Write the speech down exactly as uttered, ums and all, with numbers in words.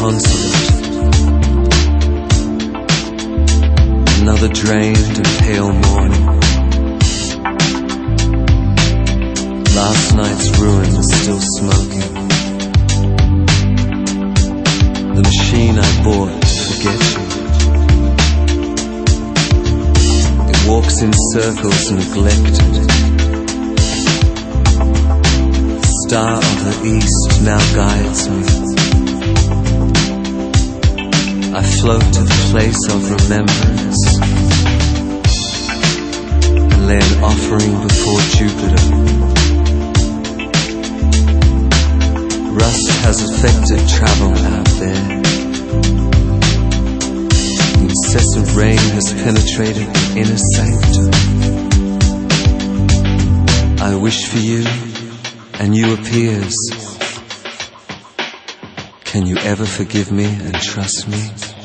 disconsolate. Another drained and pale morning. Last night's ruin is still smoking. The machine I bought to forget you, it walks in circles neglected. The star of the east now guides me. I float to the place of remembrance and lay an offering before Jupiter. Rust has affected travel out there. The incessant rain has penetrated the inner sanctum. I wish for you, and you appears. Can you ever forgive me and trust me?